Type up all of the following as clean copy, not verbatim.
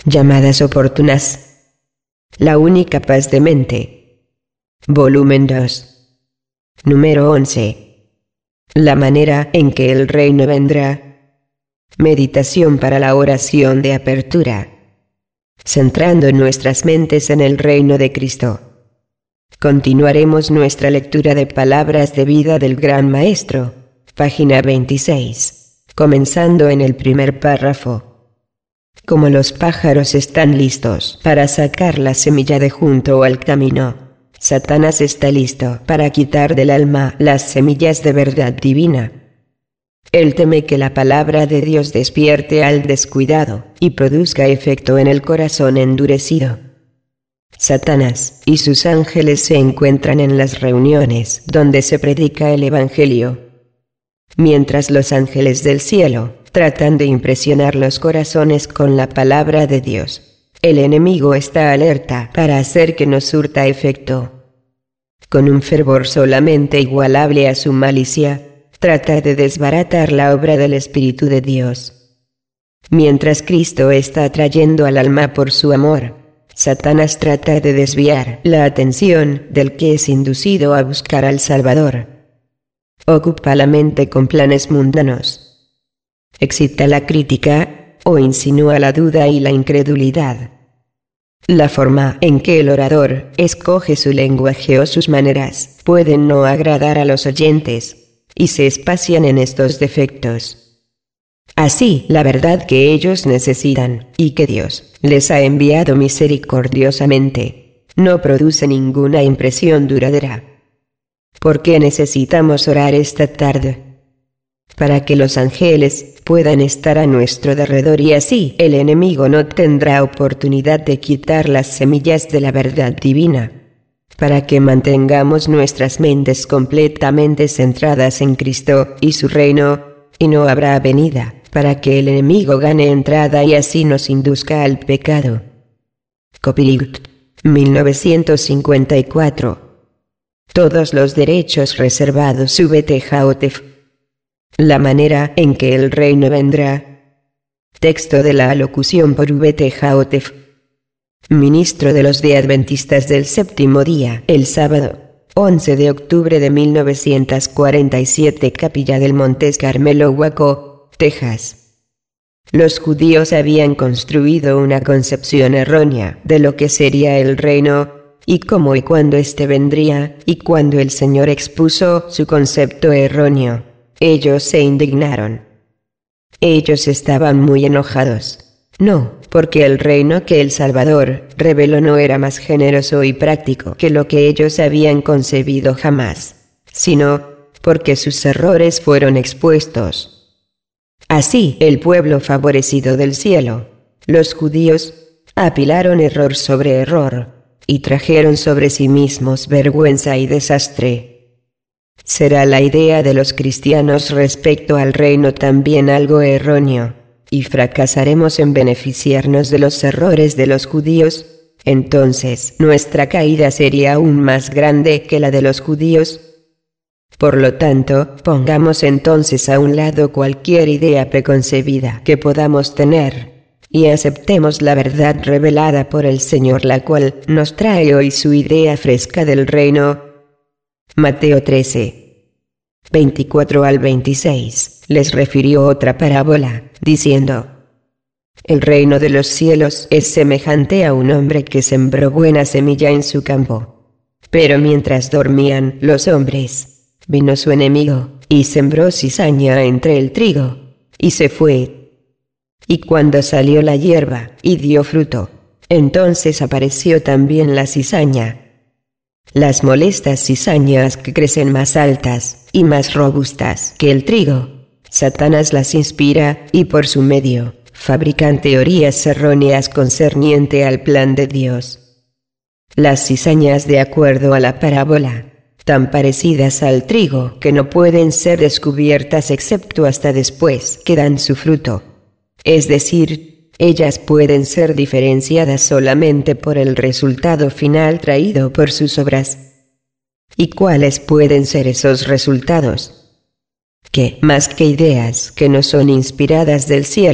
llamadas oportunas. La única paz de mente. Volumen 2. Número 11. La manera en que el reino vendrá. Meditación para la oración de apertura. Centrando nuestras mentes en el reino de Cristo. Continuaremos nuestra lectura de Palabras de Vida del Gran Maestro, página 26, comenzando en el primer párrafo. Como los pájaros están listos para sacar la semilla de junto al camino, Satanás está listo para quitar del alma las semillas de verdad divina. Él teme que la palabra de Dios despierte al descuidado y produzca efecto en el corazón endurecido. Satanás y sus ángeles se encuentran en las reuniones donde se predica el Evangelio. Mientras los ángeles del cielo tratan de impresionar los corazones con la palabra de Dios, el enemigo está alerta para hacer que no surta efecto. Con un fervor solamente igualable a su malicia, trata de desbaratar la obra del Espíritu de Dios. Mientras Cristo está atrayendo al alma por su amor, Satanás trata de desviar la atención del que es inducido a buscar al Salvador. Ocupa la mente con planes mundanos. Excita la crítica o insinúa la duda y la incredulidad. La forma en que el orador escoge su lenguaje o sus maneras pueden no agradar a los oyentes, y se espacian en estos defectos. Así, la verdad que ellos necesitan, y que Dios les ha enviado misericordiosamente, no produce ninguna impresión duradera. ¿Por qué necesitamos orar esta tarde? Para que los ángeles puedan estar a nuestro derredor y así el enemigo no tendrá oportunidad de quitar las semillas de la verdad divina. Para que mantengamos nuestras mentes completamente centradas en Cristo y su reino, y no habrá avenida para que el enemigo gane entrada y así nos induzca al pecado. Copyright 1954. Todos los derechos reservados Subete Jaotef. La manera en que el reino vendrá. Texto de la alocución por Ubete Jaotef, ministro de los Adventistas del Séptimo Día, el sábado 11 de octubre de 1947, Capilla del Montes Carmelo, Waco, Texas. Los judíos habían construido una concepción errónea de lo que sería el reino, y cómo y cuándo éste vendría, y cuando el Señor expuso su concepto erróneo, ellos se indignaron. Ellos estaban muy enojados. No, porque el reino que el Salvador reveló no era más generoso y práctico que lo que ellos habían concebido jamás, sino porque sus errores fueron expuestos. Así, el pueblo favorecido del cielo, los judíos, apilaron error sobre error, y trajeron sobre sí mismos vergüenza y desastre. ¿Será la idea de los cristianos respecto al reino también algo erróneo, y fracasaremos en beneficiarnos de los errores de los judíos? Entonces nuestra caída sería aún más grande que la de los judíos. Por lo tanto, pongamos entonces a un lado cualquier idea preconcebida que podamos tener, y aceptemos la verdad revelada por el Señor, la cual nos trae hoy su idea fresca del reino. Mateo 13, 24 al 26, les refirió otra parábola, diciendo: El reino de los cielos es semejante a un hombre que sembró buena semilla en su campo. Pero mientras dormían los hombres, vino su enemigo, y sembró cizaña entre el trigo, y se fue. Y cuando salió la hierba, y dio fruto, entonces apareció también la cizaña. Las molestas cizañas que crecen más altas y más robustas que el trigo, Satanás las inspira, y por su medio, fabrican teorías erróneas concerniente al plan de Dios. Las cizañas, de acuerdo a la parábola, tan parecidas al trigo que no pueden ser descubiertas excepto hasta después que dan su fruto. Es decir, ellas pueden ser diferenciadas solamente por el resultado final traído por sus obras. ¿Y cuáles pueden ser esos resultados? Que, más que ideas que no son inspiradas del cielo,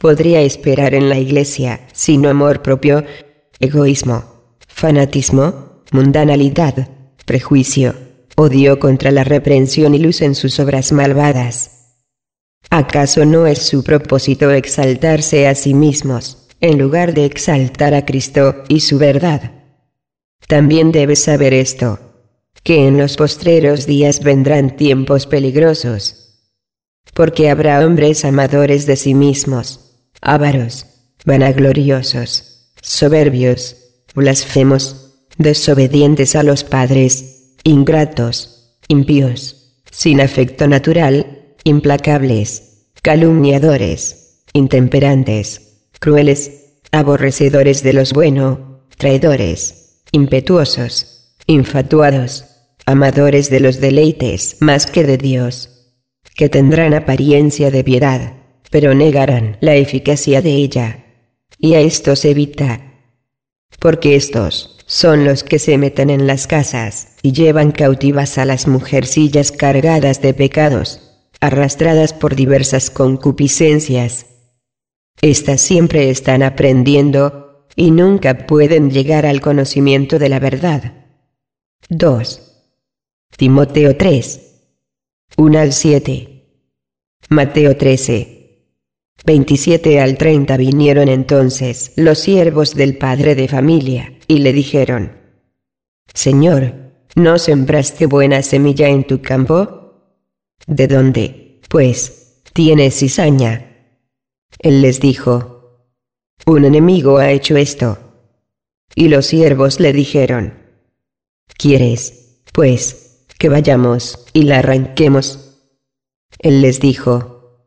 podría esperar en la Iglesia, sino amor propio, egoísmo, fanatismo, mundanalidad, prejuicio, odio contra la reprensión y luz en sus obras malvadas? ¿Acaso no es su propósito exaltarse a sí mismos, en lugar de exaltar a Cristo y su verdad? También debes saber esto, que en los postreros días vendrán tiempos peligrosos, porque habrá hombres amadores de sí mismos, ávaros, vanagloriosos, soberbios, blasfemos, desobedientes a los padres, ingratos, impíos, sin afecto natural, implacables, calumniadores, intemperantes, crueles, aborrecedores de los bueno, traidores, impetuosos, infatuados, amadores de los deleites más que de Dios, que tendrán apariencia de piedad, pero negarán la eficacia de ella. Y a estos evita, porque estos son los que se meten en las casas y llevan cautivas a las mujercillas cargadas de pecados, arrastradas por diversas concupiscencias. Estas siempre están aprendiendo y nunca pueden llegar al conocimiento de la verdad. 2. Timoteo 3. 1 al 7. Mateo 13. 27 al 30. Vinieron entonces los siervos del padre de familia, y le dijeron: Señor, ¿no sembraste buena semilla en tu campo? ¿De dónde, pues, tienes cizaña? Él les dijo: Un enemigo ha hecho esto. Y los siervos le dijeron: ¿Quieres, pues, que vayamos y la arranquemos? Él les dijo: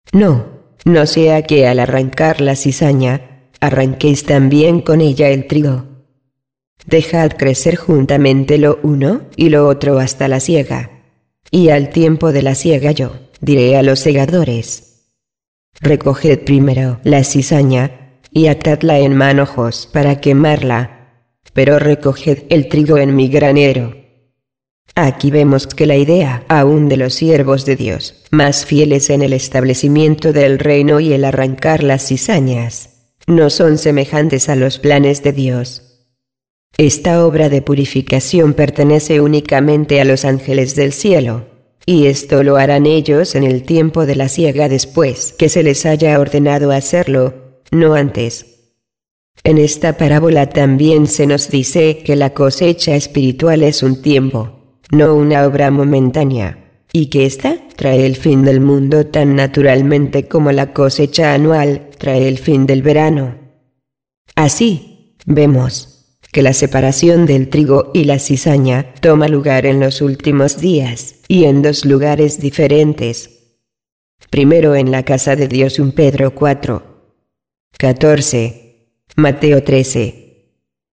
No sea que al arrancar la cizaña, arranquéis también con ella el trigo. Dejad crecer juntamente lo uno y lo otro hasta la siega. Y al tiempo de la siega yo diré a los segadores: Recoged primero la cizaña, y atadla en manojos para quemarla, pero recoged el trigo en mi granero. Aquí vemos que la idea aún de los siervos de Dios, más fieles en el establecimiento del reino y el arrancar las cizañas, no son semejantes a los planes de Dios. Esta obra de purificación pertenece únicamente a los ángeles del cielo, y esto lo harán ellos en el tiempo de la siega después que se les haya ordenado hacerlo, no antes. En esta parábola también se nos dice que la cosecha espiritual es un tiempo, no una obra momentánea, y que ésta trae el fin del mundo tan naturalmente como la cosecha anual trae el fin del verano. Así, vemos que la separación del trigo y la cizaña toma lugar en los últimos días, y en dos lugares diferentes. Primero en la casa de Dios, 1 Pedro 4, 14, Mateo 13,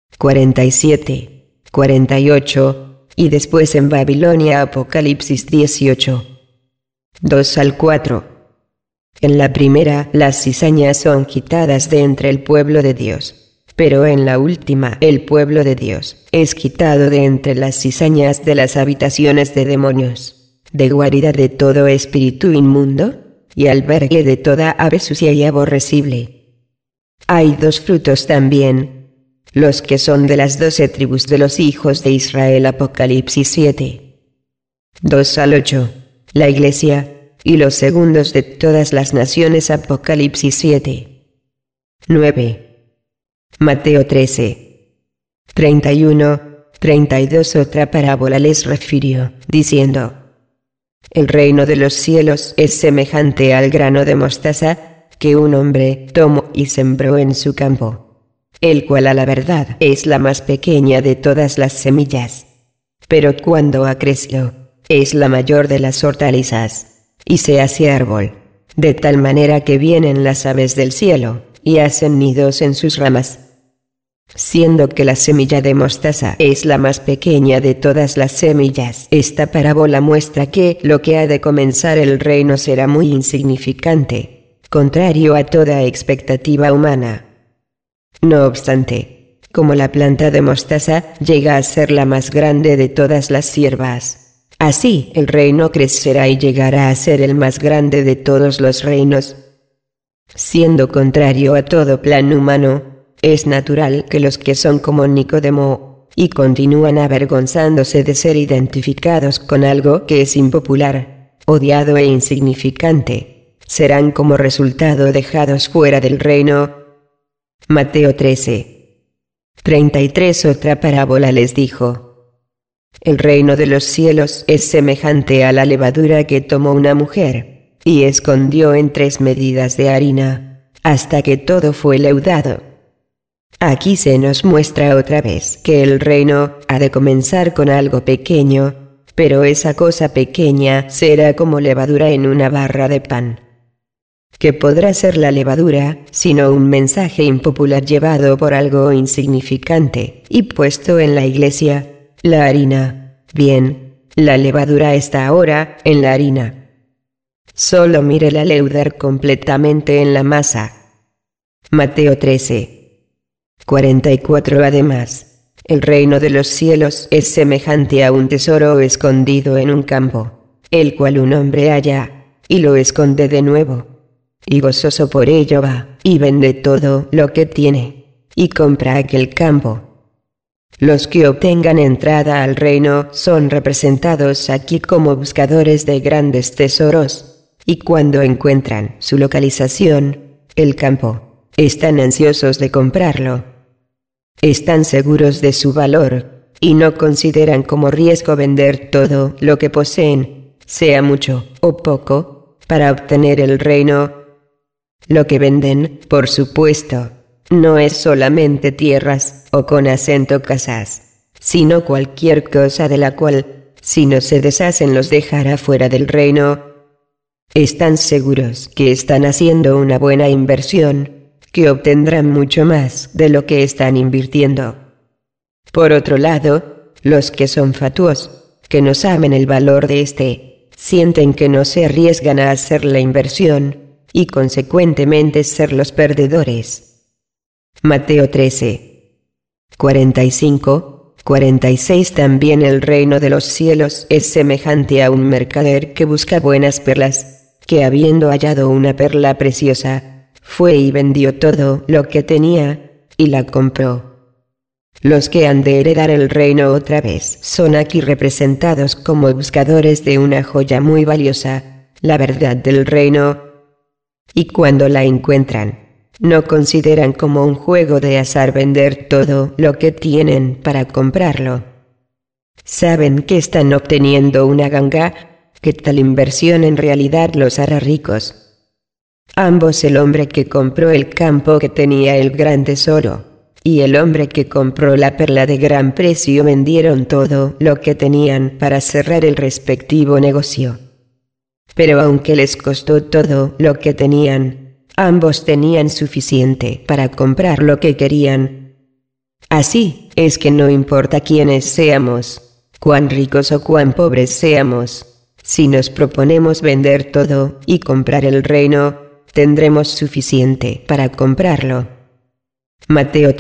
47, 48, y después en Babilonia, Apocalipsis 18, 2 al 4. En la primera, las cizañas son quitadas de entre el pueblo de Dios, pero en la última, el pueblo de Dios es quitado de entre las cizañas de las habitaciones de demonios, de guarida de todo espíritu inmundo, y albergue de toda ave sucia y aborrecible. Hay dos frutos también, los que son de las 12 tribus de los hijos de Israel, Apocalipsis 7, 2 al 8, la Iglesia, y los segundos de todas las naciones, Apocalipsis 7, 9, Mateo 13, 31, 32. Otra parábola les refirió, diciendo: El reino de los cielos es semejante al grano de mostaza, que un hombre tomó y sembró en su campo, el cual a la verdad es la más pequeña de todas las semillas, pero cuando ha crecido, es la mayor de las hortalizas, y se hace árbol, de tal manera que vienen las aves del cielo, y hacen nidos en sus ramas. Siendo que la semilla de mostaza es la más pequeña de todas las semillas, esta parábola muestra que lo que ha de comenzar el reino será muy insignificante, contrario a toda expectativa humana. No obstante, como la planta de mostaza llega a ser la más grande de todas las hierbas, así el reino crecerá y llegará a ser el más grande de todos los reinos. Siendo contrario a todo plan humano, es natural que los que son como Nicodemo, y continúan avergonzándose de ser identificados con algo que es impopular, odiado e insignificante, serán como resultado dejados fuera del reino. Mateo 13:33. Otra parábola les dijo: el reino de los cielos es semejante a la levadura que tomó una mujer, y escondió en 3 medidas de harina, hasta que todo fue leudado. Aquí se nos muestra otra vez que el reino ha de comenzar con algo pequeño, pero esa cosa pequeña será como levadura en una barra de pan. ¿Qué podrá ser la levadura, sino un mensaje impopular llevado por algo insignificante, y puesto en la iglesia? La harina. Bien, la levadura está ahora en la harina. Solo mírela leudar completamente en la masa. Mateo 13:44. Además, el reino de los cielos es semejante a un tesoro escondido en un campo, el cual un hombre halla, y lo esconde de nuevo. Y gozoso por ello va, y vende todo lo que tiene, y compra aquel campo. Los que obtengan entrada al reino son representados aquí como buscadores de grandes tesoros, y cuando encuentran su localización, el campo, están ansiosos de comprarlo. Están seguros de su valor, y no consideran como riesgo vender todo lo que poseen, sea mucho o poco, para obtener el reino. Lo que venden, por supuesto, no es solamente tierras, o con acento casas, sino cualquier cosa de la cual, si no se deshacen, los dejará fuera del reino. Están seguros que están haciendo una buena inversión, que obtendrán mucho más de lo que están invirtiendo. Por otro lado, los que son fatuos, que no saben el valor de este, sienten que no se arriesgan a hacer la inversión, y consecuentemente ser los perdedores. Mateo 13:45-46. También el reino de los cielos es semejante a un mercader que busca buenas perlas, que habiendo hallado una perla preciosa, fue y vendió todo lo que tenía, y la compró. Los que han de heredar el reino otra vez son aquí representados como buscadores de una joya muy valiosa, la verdad del reino. Y cuando la encuentran, no consideran como un juego de azar vender todo lo que tienen para comprarlo. Saben que están obteniendo una ganga, que tal inversión en realidad los hará ricos. Ambos, el hombre que compró el campo que tenía el gran tesoro, y el hombre que compró la perla de gran precio, vendieron todo lo que tenían para cerrar el respectivo negocio. Pero aunque les costó todo lo que tenían, ambos tenían suficiente para comprar lo que querían. Así es que no importa quiénes seamos, cuán ricos o cuán pobres seamos, si nos proponemos vender todo y comprar el reino, tendremos suficiente para comprarlo. Mateo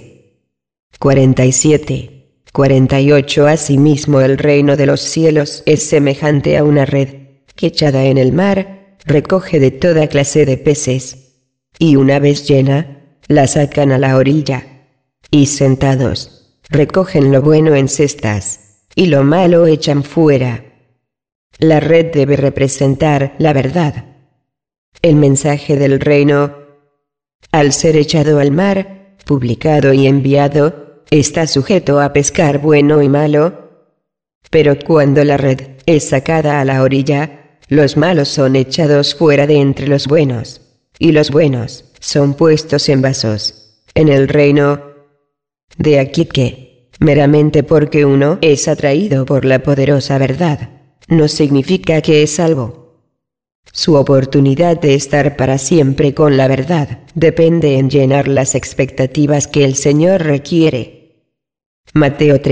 13:47-48. Asimismo, el reino de los cielos es semejante a una red, que echada en el mar, recoge de toda clase de peces, y una vez llena, la sacan a la orilla, y sentados, recogen lo bueno en cestas, y lo malo echan fuera. La red debe representar la verdad. El mensaje del reino, al ser echado al mar, publicado y enviado, está sujeto a pescar bueno y malo. Pero cuando la red es sacada a la orilla, los malos son echados fuera de entre los buenos, y los buenos son puestos en vasos, en el reino. De aquí que, meramente porque uno es atraído por la poderosa verdad, no significa que es salvo. Su oportunidad de estar para siempre con la verdad depende en llenar las expectativas que el Señor requiere. Mateo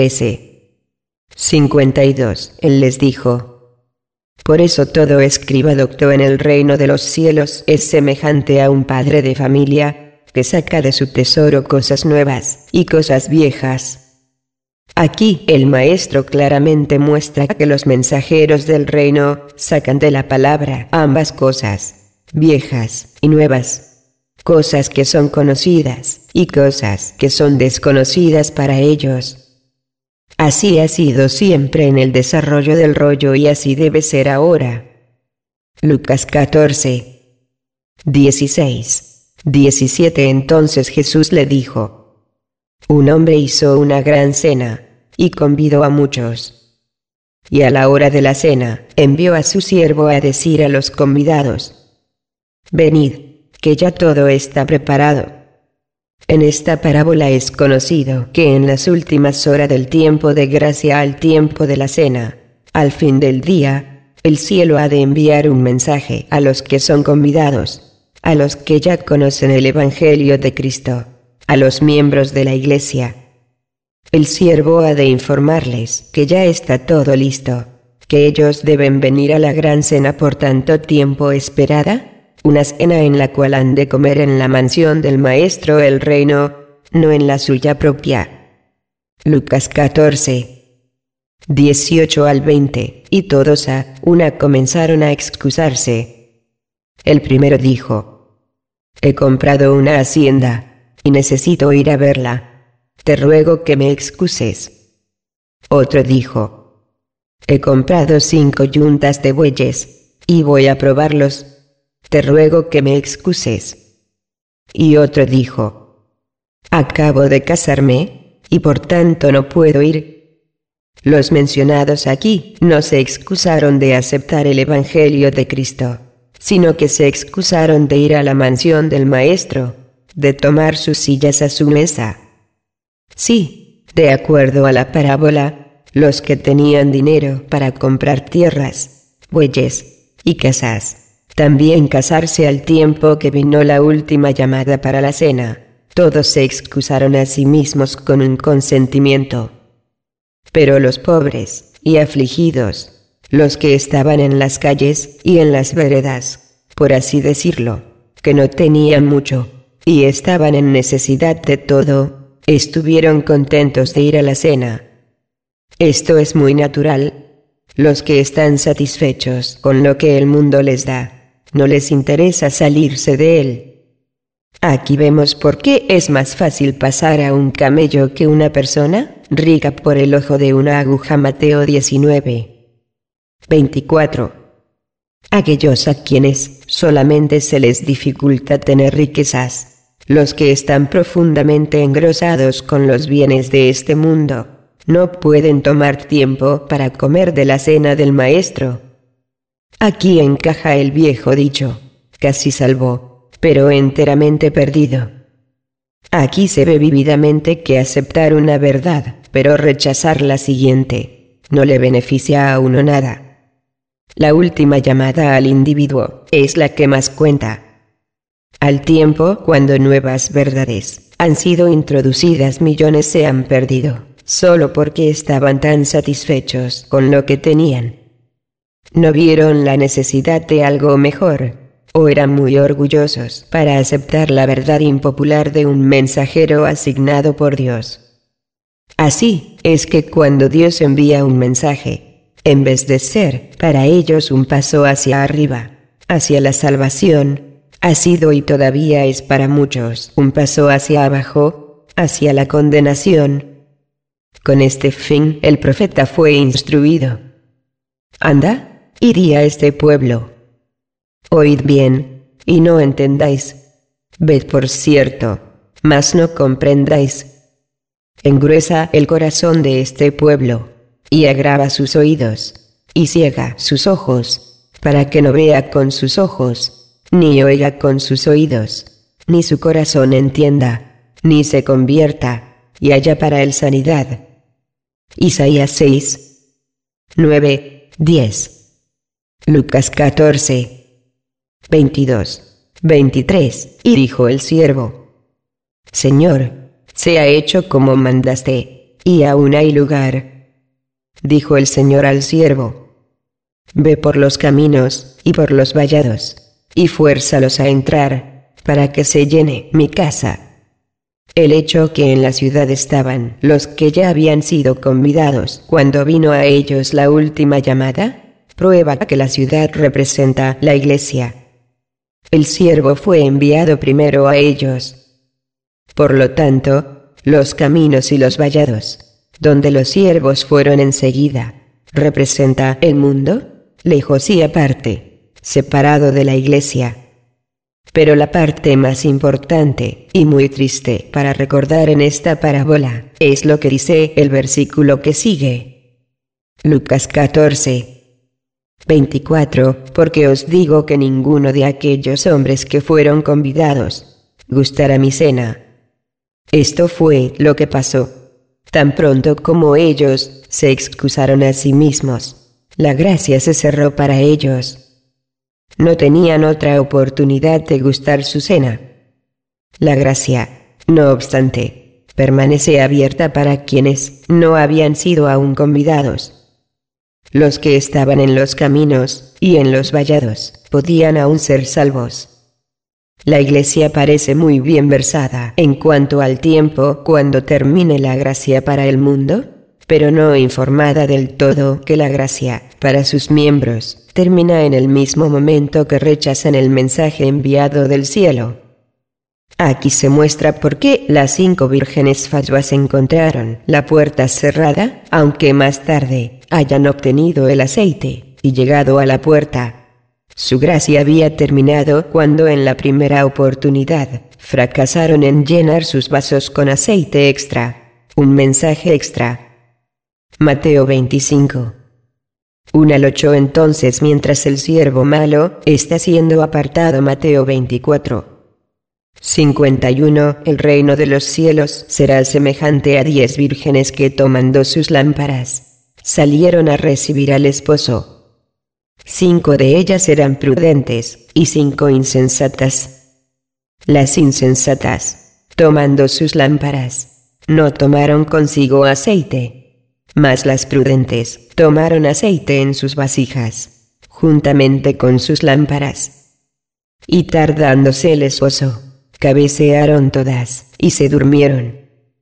13:52. Él les dijo: por eso todo escriba docto en el reino de los cielos es semejante a un padre de familia, que saca de su tesoro cosas nuevas y cosas viejas. Aquí el maestro claramente muestra que los mensajeros del reino sacan de la palabra ambas cosas, viejas y nuevas. cosas que son conocidas y cosas que son desconocidas para ellos. Así ha sido siempre en el desarrollo del rollo y así debe ser ahora. Lucas 14, 16, 17. Entonces Jesús le dijo: un hombre hizo una gran cena, y convidó a muchos. Y a la hora de la cena, envió a su siervo a decir a los convidados: venid, que ya todo está preparado. En esta parábola es conocido que en las últimas horas del tiempo de gracia al tiempo de la cena, al fin del día, el cielo ha de enviar un mensaje a los que son convidados, a los que ya conocen el Evangelio de Cristo, a los miembros de la Iglesia. El siervo ha de informarles que ya está todo listo, que ellos deben venir a la gran cena por tanto tiempo esperada, una cena en la cual han de comer en la mansión del Maestro el reino, no en la suya propia. Lucas 14, 18 al 20, y todos a una comenzaron a excusarse. El primero dijo: he comprado una hacienda, y necesito ir a verla. Te ruego que me excuses. Otro dijo: he comprado 5 yuntas de bueyes, y voy a probarlos. Te ruego que me excuses. Y otro dijo: acabo de casarme, y por tanto no puedo ir. Los mencionados aquí no se excusaron de aceptar el Evangelio de Cristo, sino que se excusaron de ir a la mansión del Maestro, de tomar sus sillas a su mesa. Sí, de acuerdo a la parábola, los que tenían dinero para comprar tierras, bueyes y casas, también casarse al tiempo que vino la última llamada para la cena, todos se excusaron a sí mismos con un consentimiento. Pero los pobres y afligidos, los que estaban en las calles y en las veredas, por así decirlo, que no tenían mucho, y estaban en necesidad de todo, estuvieron contentos de ir a la cena. Esto es muy natural. Los que están satisfechos con lo que el mundo les da, no les interesa salirse de él. Aquí vemos por qué es más fácil pasar a un camello que una persona rica por el ojo de una aguja. Mateo 19, 24. Aquellos a quienes solamente se les dificulta tener riquezas, los que están profundamente engrosados con los bienes de este mundo, no pueden tomar tiempo para comer de la cena del Maestro. Aquí encaja el viejo dicho: casi salvo, pero enteramente perdido. Aquí se ve vívidamente que aceptar una verdad, pero rechazar la siguiente, no le beneficia a uno nada. La última llamada al individuo es la que más cuenta. Al tiempo cuando nuevas verdades han sido introducidas, millones se han perdido, solo porque estaban tan satisfechos con lo que tenían. No vieron la necesidad de algo mejor, o eran muy orgullosos para aceptar la verdad impopular de un mensajero asignado por Dios. Así es que cuando Dios envía un mensaje, en vez de ser para ellos un paso hacia arriba, hacia la salvación, ha sido y todavía es para muchos un paso hacia abajo, hacia la condenación. Con este fin el profeta fue instruido: anda, id a este pueblo. Oíd bien, y no entendáis. Ved por cierto, mas no comprendáis. Engruesa el corazón de este pueblo, y agrava sus oídos, y ciega sus ojos, para que no vea con sus ojos, ni oiga con sus oídos, ni su corazón entienda, ni se convierta, y haya para él sanidad. Isaías 6, 9, 10. Lucas 14, 22, 23. Y dijo el siervo: Señor, se ha hecho como mandaste, y aún hay lugar. Dijo el Señor al siervo: ve por los caminos y por los vallados, y fuérzalos a entrar, para que se llene mi casa. El hecho que en la ciudad estaban los que ya habían sido convidados cuando vino a ellos la última llamada, prueba que la ciudad representa la Iglesia. El siervo fue enviado primero a ellos. Por lo tanto, los caminos y los vallados, donde los siervos fueron enseguida, representa el mundo, lejos y aparte, separado de la iglesia. Pero la parte más importante, y muy triste para recordar en esta parábola, es lo que dice el versículo que sigue. Lucas 14:24, porque os digo que ninguno de aquellos hombres que fueron convidados gustará mi cena. Esto fue lo que pasó. Tan pronto como ellos se excusaron a sí mismos, la gracia se cerró para ellos. No tenían otra oportunidad de gustar su cena. La gracia, no obstante, permanece abierta para quienes no habían sido aún convidados. Los que estaban en los caminos y en los vallados podían aún ser salvos. La Iglesia parece muy bien versada en cuanto al tiempo cuando termine la gracia para el mundo, pero no informada del todo que la gracia para sus miembros termina en el mismo momento que rechazan el mensaje enviado del cielo. Aquí se muestra por qué las 5 vírgenes fatuas encontraron la puerta cerrada, aunque más tarde hayan obtenido el aceite y llegado a la puerta. Su gracia había terminado cuando en la primera oportunidad fracasaron en llenar sus vasos con aceite extra, un mensaje extra. Mateo 25. 1 al 8. Entonces, mientras el siervo malo está siendo apartado, Mateo 24:51, el reino de los cielos será semejante a 10 vírgenes que tomando sus lámparas, salieron a recibir al esposo. 5 de ellas eran prudentes, y 5 insensatas. Las insensatas, tomando sus lámparas, no tomaron consigo aceite, mas las prudentes tomaron aceite en sus vasijas, juntamente con sus lámparas. Y tardándose el esposo, cabecearon todas, y se durmieron.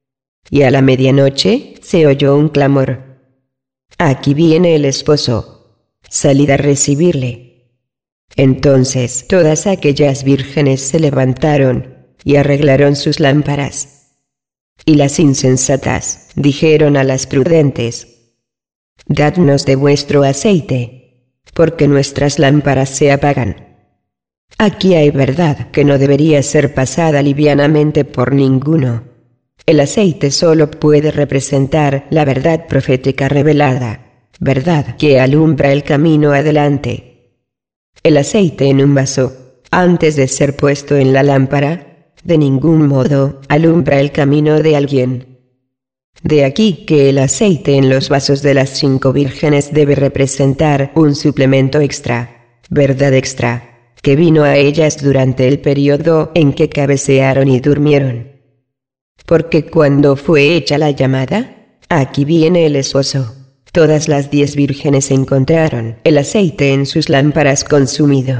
Y a la medianoche se oyó un clamor: «Aquí viene el esposo, salid a recibirle». Entonces todas aquellas vírgenes se levantaron y arreglaron sus lámparas. Y las insensatas dijeron a las prudentes: «Dadnos de vuestro aceite, porque nuestras lámparas se apagan». Aquí hay verdad que no debería ser pasada livianamente por ninguno. El aceite solo puede representar la verdad profética revelada, verdad que alumbra el camino adelante. El aceite en un vaso, antes de ser puesto en la lámpara, de ningún modo alumbra el camino de alguien. De aquí que el aceite en los vasos de las 5 vírgenes debe representar un suplemento extra, verdad extra, que vino a ellas durante el periodo en que cabecearon y durmieron. Porque cuando fue hecha la llamada, «Aquí viene el esposo», todas las 10 vírgenes encontraron el aceite en sus lámparas consumido.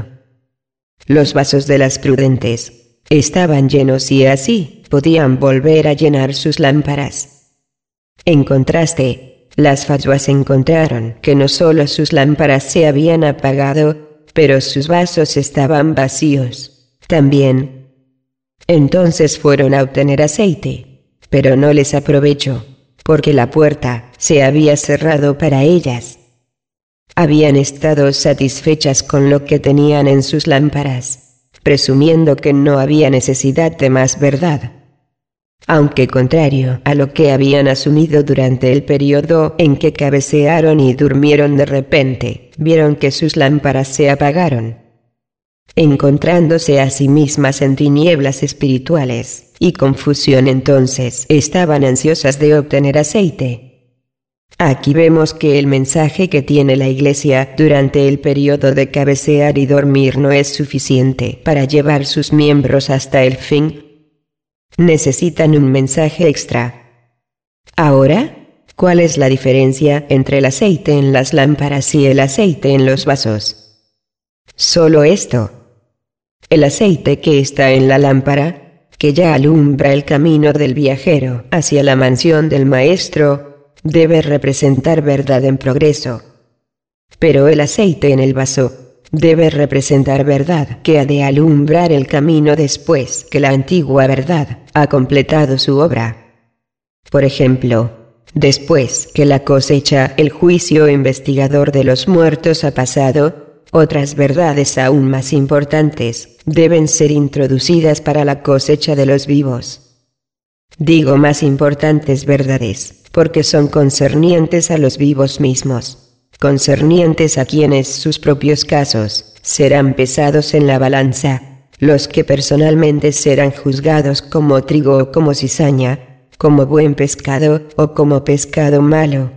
Los vasos de las prudentes estaban llenos y así podían volver a llenar sus lámparas. En contraste, las fatuas encontraron que no solo sus lámparas se habían apagado, pero sus vasos estaban vacíos también. Entonces fueron a obtener aceite, pero no les aprovechó, porque la puerta se había cerrado para ellas. Habían estado satisfechas con lo que tenían en sus lámparas, presumiendo que no había necesidad de más verdad. Aunque contrario a lo que habían asumido durante el periodo en que cabecearon y durmieron, de repente vieron que sus lámparas se apagaron. Encontrándose a sí mismas en tinieblas espirituales y confusión, entonces estaban ansiosas de obtener aceite. Aquí vemos que el mensaje que tiene la Iglesia durante el periodo de cabecear y dormir no es suficiente para llevar sus miembros hasta el fin. Necesitan un mensaje extra. Ahora, ¿cuál es la diferencia entre el aceite en las lámparas y el aceite en los vasos? Solo esto. El aceite que está en la lámpara, que ya alumbra el camino del viajero hacia la mansión del Maestro, debe representar verdad en progreso. Pero el aceite en el vaso debe representar verdad que ha de alumbrar el camino después que la antigua verdad ha completado su obra. Por ejemplo, después que la cosecha, el juicio investigador de los muertos ha pasado, otras verdades aún más importantes deben ser introducidas para la cosecha de los vivos. Digo más importantes verdades, porque son concernientes a los vivos mismos, concernientes a quienes sus propios casos serán pesados en la balanza, los que personalmente serán juzgados como trigo o como cizaña, como buen pescado o como pescado malo.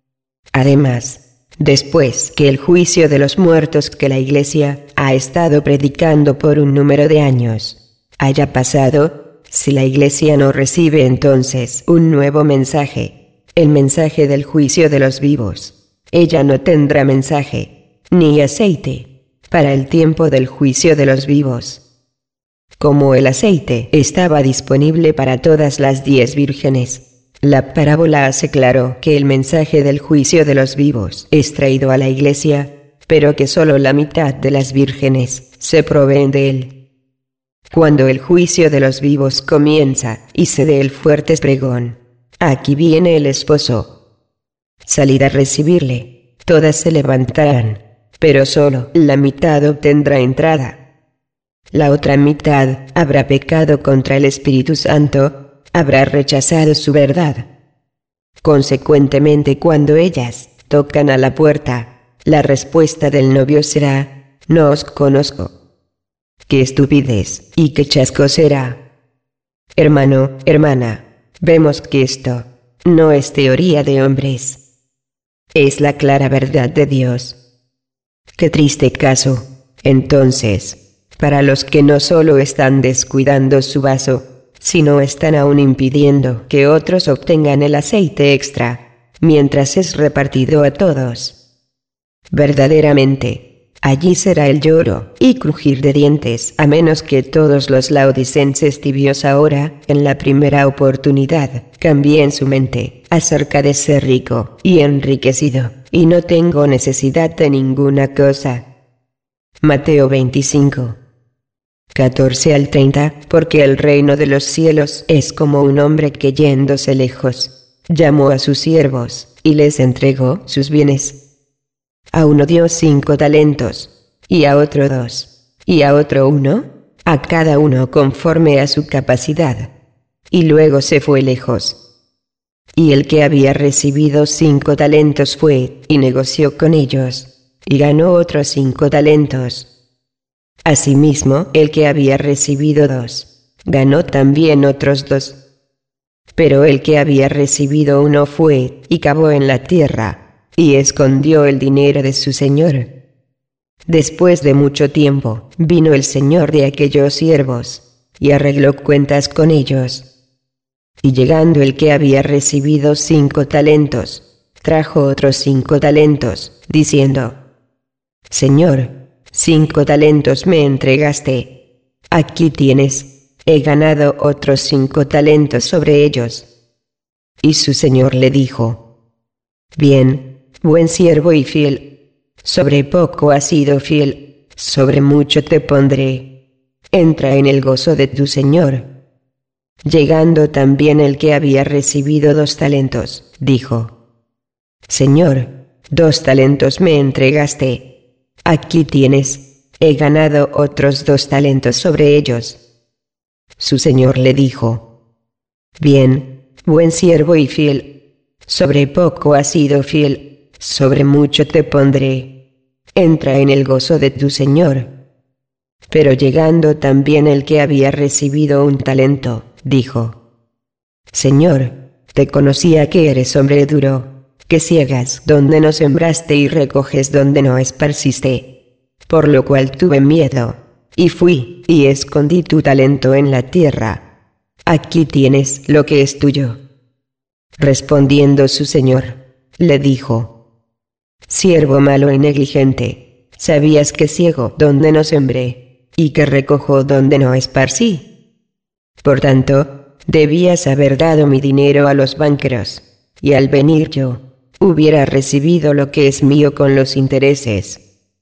Además, después que el juicio de los muertos que la Iglesia ha estado predicando por un número de años haya pasado, si la Iglesia no recibe entonces un nuevo mensaje, el mensaje del juicio de los vivos, ella no tendrá mensaje, ni aceite, para el tiempo del juicio de los vivos. Como el aceite estaba disponible para todas las 10 vírgenes, la parábola hace claro que el mensaje del juicio de los vivos es traído a la Iglesia, pero que solo la mitad de las vírgenes se proveen de él. Cuando el juicio de los vivos comienza y se dé el fuerte pregón, aquí viene el esposo. Salid a recibirle, todas se levantarán, pero solo la mitad obtendrá entrada. La otra mitad habrá pecado contra el Espíritu Santo, habrá rechazado su verdad. Consecuentemente, cuando ellas tocan a la puerta, la respuesta del novio será: no os conozco. ¡Qué estupidez y qué chasco será! Hermano, hermana, vemos que esto no es teoría de hombres. Es la clara verdad de Dios. ¡Qué triste caso, entonces, para los que no solo están descuidando su vaso, sino están aún impidiendo que otros obtengan el aceite extra, mientras es repartido a todos! Verdaderamente, allí será el lloro y crujir de dientes, a menos que todos los laodicenses tibios ahora, en la primera oportunidad, cambien su mente acerca de ser rico y enriquecido, y no tengo necesidad de ninguna cosa. Mateo 25. 14 al 30, porque el reino de los cielos es como un hombre que yéndose lejos, llamó a sus siervos, y les entregó sus bienes. A uno dio 5 talentos, y a otro 2, y a otro 1, a cada uno conforme a su capacidad. Y luego se fue lejos. Y el que había recibido 5 talentos fue, y negoció con ellos, y ganó otros 5 talentos. Asimismo, el que había recibido 2, ganó también otros 2. Pero el que había recibido 1 fue, y cavó en la tierra, y escondió el dinero de su señor. Después de mucho tiempo, vino el señor de aquellos siervos, y arregló cuentas con ellos. Y llegando el que había recibido 5 talentos, trajo otros 5 talentos, diciendo: Señor, 5 talentos me entregaste. Aquí tienes, he ganado otros 5 talentos sobre ellos. Y su señor le dijo: Bien, buen siervo y fiel. Sobre poco has sido fiel, sobre mucho te pondré. Entra en el gozo de tu señor. Llegando también el que había recibido 2 talentos, dijo: Señor, 2 talentos me entregaste. Aquí tienes, he ganado otros 2 talentos sobre ellos. Su señor le dijo: Bien, buen siervo y fiel. Sobre poco has sido fiel, sobre mucho te pondré. Entra en el gozo de tu señor. Pero llegando también el que había recibido 1 talento, dijo: Señor, te conocía que eres hombre duro, que ciegas donde no sembraste y recoges donde no esparciste. Por lo cual tuve miedo, y fui, y escondí tu talento en la tierra. Aquí tienes lo que es tuyo. Respondiendo su señor, le dijo: Siervo malo y negligente, ¿sabías que ciego donde no sembré, y que recojo donde no esparcí? Por tanto, debías haber dado mi dinero a los banqueros, y al venir yo, hubiera recibido lo que es mío con los intereses.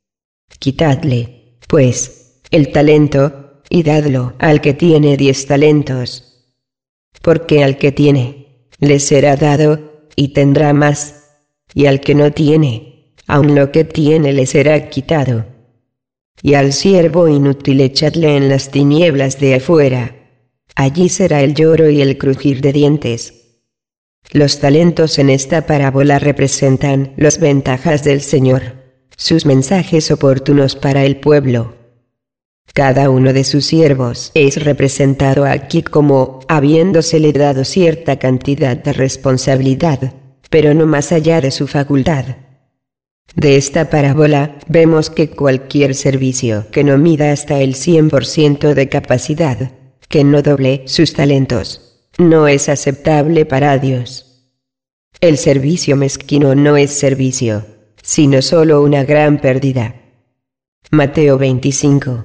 Quitadle, pues, el talento, y dadlo al que tiene 10 talentos. Porque al que tiene, le será dado, y tendrá más, y al que no tiene, aun lo que tiene le será quitado. Y al siervo inútil echadle en las tinieblas de afuera. Allí será el lloro y el crujir de dientes. Los talentos en esta parábola representan las ventajas del Señor, sus mensajes oportunos para el pueblo. Cada uno de sus siervos es representado aquí como habiéndosele dado cierta cantidad de responsabilidad, pero no más allá de su facultad. De esta parábola vemos que cualquier servicio que no mida hasta el 100% de capacidad, que no doble sus talentos, no es aceptable para Dios. El servicio mezquino no es servicio, sino solo una gran pérdida. Mateo 25.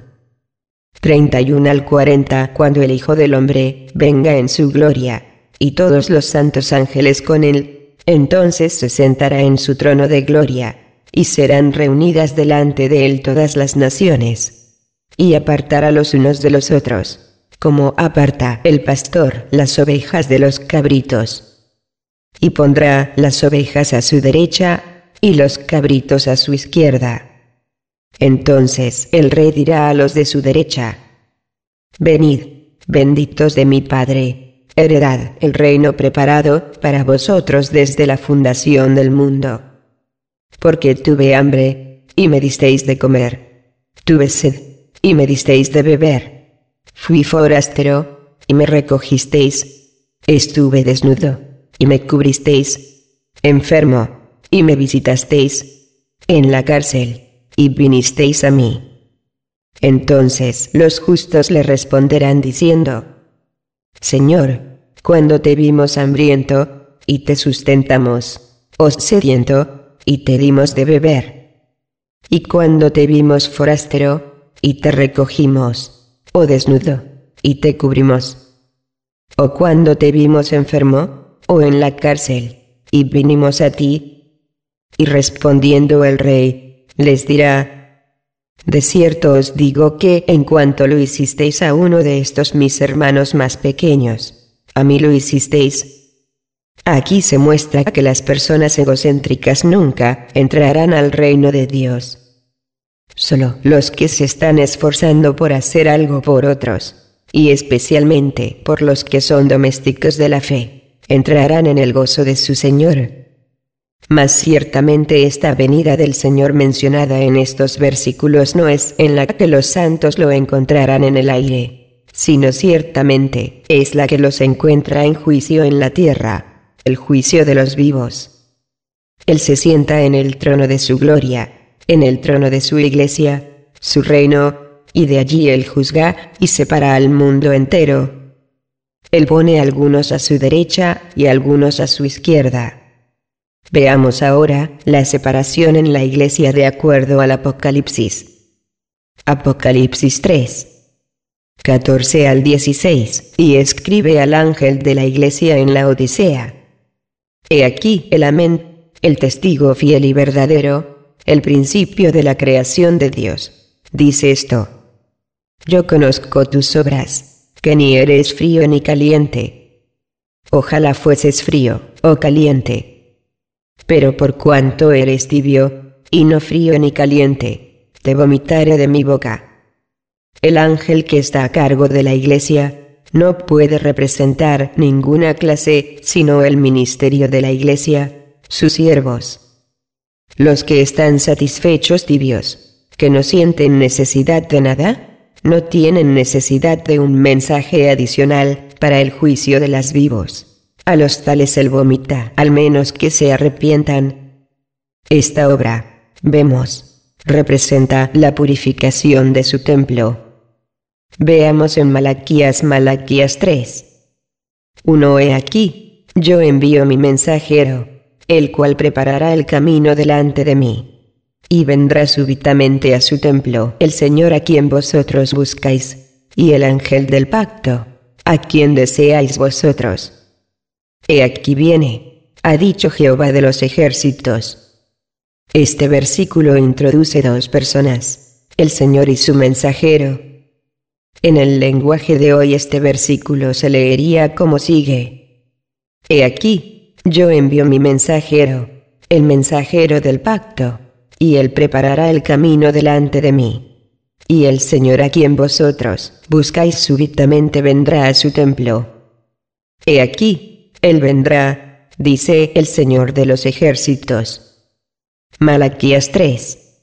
31 al 40. Cuando el Hijo del Hombre venga en su gloria, y todos los santos ángeles con él, entonces se sentará en su trono de gloria, y serán reunidas delante de él todas las naciones, y apartará los unos de los otros, como aparta el pastor las ovejas de los cabritos. Y pondrá las ovejas a su derecha, y los cabritos a su izquierda. Entonces el rey dirá a los de su derecha: Venid, benditos de mi Padre, heredad el reino preparado para vosotros desde la fundación del mundo. Porque tuve hambre, y me disteis de comer; tuve sed, y me disteis de beber; fui forastero, y me recogisteis; estuve desnudo, y me cubristeis; enfermo, y me visitasteis; en la cárcel, y vinisteis a mí. Entonces los justos le responderán diciendo: Señor, cuando te vimos hambriento, y te sustentamos; o sediento, y te dimos de beber; y cuando te vimos forastero, y te recogimos; o desnudo, y te cubrimos; o cuando te vimos enfermo, o en la cárcel, y vinimos a ti. Y respondiendo el rey, les dirá: De cierto os digo que en cuanto lo hicisteis a uno de estos mis hermanos más pequeños, a mí lo hicisteis. Aquí se muestra que las personas egocéntricas nunca entrarán al reino de Dios. Solo los que se están esforzando por hacer algo por otros, y especialmente por los que son domésticos de la fe, entrarán en el gozo de su Señor. Mas ciertamente esta venida del Señor mencionada en estos versículos no es en la que los santos lo encontrarán en el aire, sino ciertamente es la que los encuentra en juicio en la tierra, el juicio de los vivos. Él se sienta en el trono de su gloria, en el trono de su iglesia, su reino, y de allí él juzga y separa al mundo entero. Él pone a algunos a su derecha y a algunos a su izquierda. Veamos ahora la separación en la iglesia de acuerdo al Apocalipsis. Apocalipsis 3. 14 al 16. Y escribe al ángel de la iglesia en la Odisea: He aquí el Amén, el testigo fiel y verdadero, el principio de la creación de Dios. Dice esto: Yo conozco tus obras, que ni eres frío ni caliente. Ojalá fueses frío o caliente. Pero por cuanto eres tibio, y no frío ni caliente, te vomitaré de mi boca. El ángel que está a cargo de la iglesia no puede representar ninguna clase sino el ministerio de la iglesia, sus siervos. Los que están satisfechos tibios, que no sienten necesidad de nada, no tienen necesidad de un mensaje adicional para el juicio de los vivos. A los tales él vomita, al menos que se arrepientan. Esta obra, vemos, representa la purificación de su templo. Veamos en Malaquías 3. 1. He aquí, yo envío mi mensajero, el cual preparará el camino delante de mí. Y vendrá súbitamente a su templo el Señor a quien vosotros buscáis, y el ángel del pacto, a quien deseáis vosotros. He aquí viene, ha dicho Jehová de los ejércitos. Este versículo introduce dos personas, el Señor y su mensajero. En el lenguaje de hoy este versículo se leería como sigue. He aquí, yo envío mi mensajero, el mensajero del pacto, y él preparará el camino delante de mí. Y el Señor a quien vosotros buscáis súbitamente vendrá a su templo. He aquí, él vendrá, dice el Señor de los ejércitos. Malaquías 3.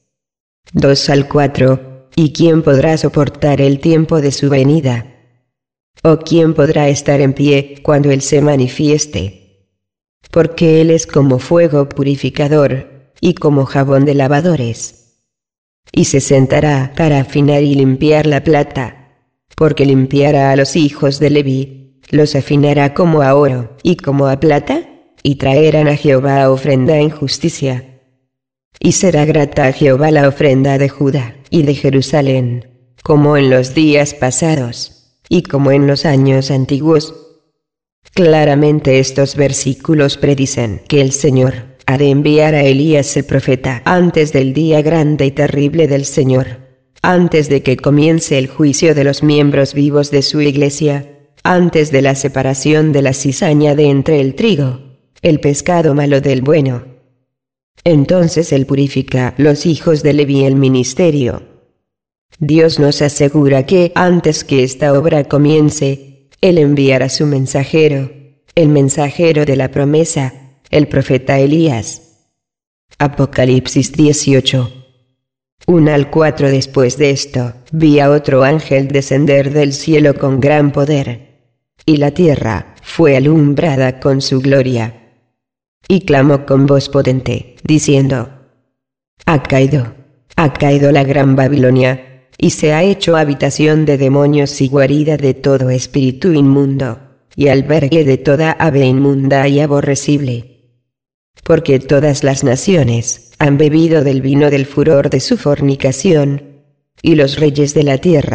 2-4. ¿Y quién podrá soportar el tiempo de su venida? ¿O quién podrá estar en pie cuando Él se manifieste? Porque Él es como fuego purificador, y como jabón de lavadores. Y se sentará para afinar y limpiar la plata, porque limpiará a los hijos de Leví, los afinará como a oro, y como a plata, y traerán a Jehová ofrenda en justicia. Y será grata a Jehová la ofrenda de Judá y de Jerusalén, como en los días pasados, y como en los años antiguos. Claramente estos versículos predicen que el Señor ha de enviar a Elías el profeta antes del día grande y terrible del Señor, antes de que comience el juicio de los miembros vivos de su iglesia, antes de la separación de la cizaña de entre el trigo, el pescado malo del bueno. Entonces Él purifica los hijos de Leví el ministerio. Dios nos asegura que antes que esta obra comience, Él enviará su mensajero, el mensajero de la promesa, el profeta Elías. Apocalipsis 18. 1-4. Después de esto, vi a otro ángel descender del cielo con gran poder, y la tierra fue alumbrada con su gloria. Y clamó con voz potente, diciendo: ha caído la gran Babilonia, y se ha hecho habitación de demonios y guarida de todo espíritu inmundo, y albergue de toda ave inmunda y aborrecible. Porque todas las naciones han bebido del vino del furor de su fornicación, y los reyes de la tierra